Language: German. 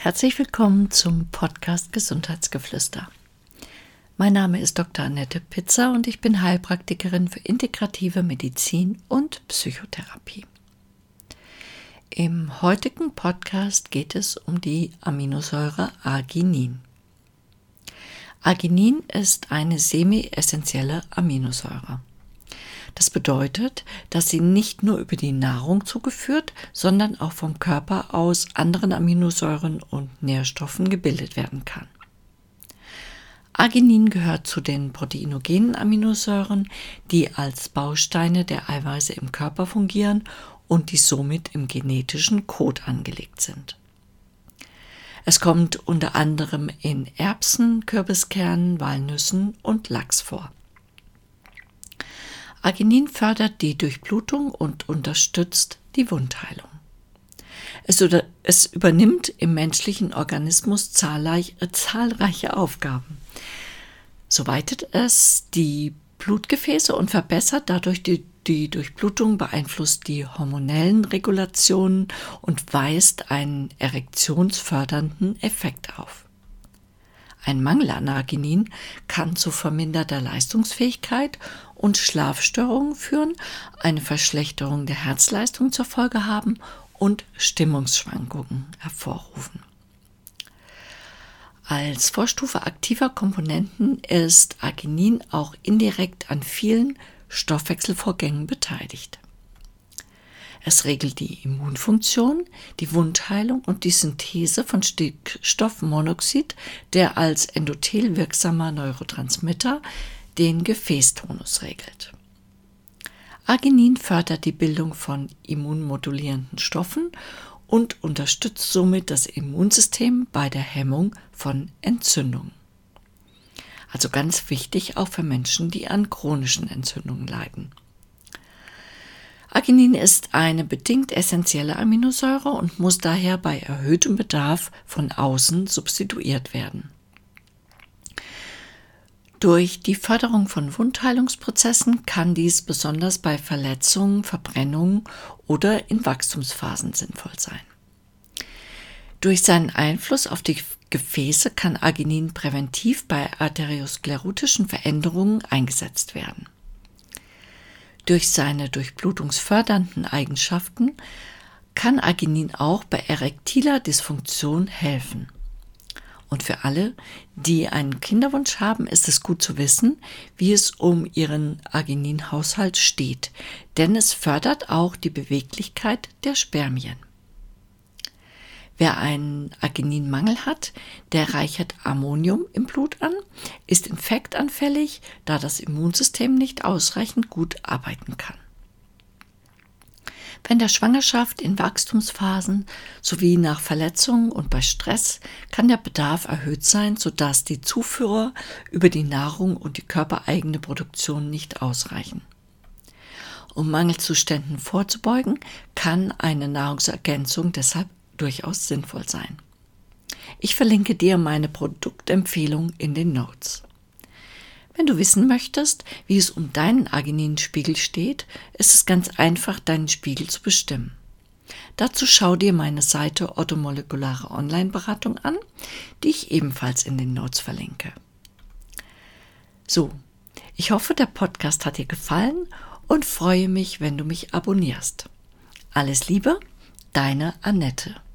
Herzlich willkommen zum Podcast Gesundheitsgeflüster. Mein Name ist Dr. Annette Pitzer und ich bin Heilpraktikerin für integrative Medizin und Psychotherapie. Im heutigen Podcast geht es um die Aminosäure Arginin. Arginin ist eine semi-essentielle Aminosäure. Das bedeutet, dass sie nicht nur über die Nahrung zugeführt, sondern auch vom Körper aus anderen Aminosäuren und Nährstoffen gebildet werden kann. Arginin gehört zu den proteinogenen Aminosäuren, die als Bausteine der Eiweiße im Körper fungieren und die somit im genetischen Code angelegt sind. Es kommt unter anderem in Erbsen, Kürbiskernen, Walnüssen und Lachs vor. Arginin fördert die Durchblutung und unterstützt die Wundheilung. Es übernimmt im menschlichen Organismus zahlreiche Aufgaben. So weitet es die Blutgefäße und verbessert dadurch die Durchblutung, beeinflusst die hormonellen Regulationen und weist einen erektionsfördernden Effekt auf. Ein Mangel an Arginin kann zu verminderter Leistungsfähigkeit und Schlafstörungen führen, eine Verschlechterung der Herzleistung zur Folge haben und Stimmungsschwankungen hervorrufen. Als Vorstufe aktiver Komponenten ist Arginin auch indirekt an vielen Stoffwechselvorgängen beteiligt. Es regelt die Immunfunktion, die Wundheilung und die Synthese von Stickstoffmonoxid, der als endothel wirksamer Neurotransmitter den Gefäßtonus regelt. Arginin fördert die Bildung von immunmodulierenden Stoffen und unterstützt somit das Immunsystem bei der Hemmung von Entzündungen. Also ganz wichtig auch für Menschen, die an chronischen Entzündungen leiden. Arginin ist eine bedingt essentielle Aminosäure und muss daher bei erhöhtem Bedarf von außen substituiert werden. Durch die Förderung von Wundheilungsprozessen kann dies besonders bei Verletzungen, Verbrennungen oder in Wachstumsphasen sinnvoll sein. Durch seinen Einfluss auf die Gefäße kann Arginin präventiv bei arteriosklerotischen Veränderungen eingesetzt werden. Durch seine durchblutungsfördernden Eigenschaften kann Arginin auch bei erektiler Dysfunktion helfen. Und für alle, die einen Kinderwunsch haben, ist es gut zu wissen, wie es um ihren Arginin-Haushalt steht, denn es fördert auch die Beweglichkeit der Spermien. Wer einen Argininmangel hat, der reichert Ammonium im Blut an, ist infektanfällig, da das Immunsystem nicht ausreichend gut arbeiten kann. Während der Schwangerschaft, in Wachstumsphasen sowie nach Verletzungen und bei Stress kann der Bedarf erhöht sein, sodass die Zufuhr über die Nahrung und die körpereigene Produktion nicht ausreichen. Um Mangelzuständen vorzubeugen, kann eine Nahrungsergänzung deshalb durchaus sinnvoll sein. Ich verlinke dir meine Produktempfehlung in den Notes. Wenn du wissen möchtest, wie es um deinen Argininspiegel steht, ist es ganz einfach, deinen Spiegel zu bestimmen. Dazu schau dir meine Seite Orthomolekulare Online-Beratung an, die ich ebenfalls in den Notes verlinke. So, ich hoffe, der Podcast hat dir gefallen und freue mich, wenn du mich abonnierst. Alles Liebe, deine Annette.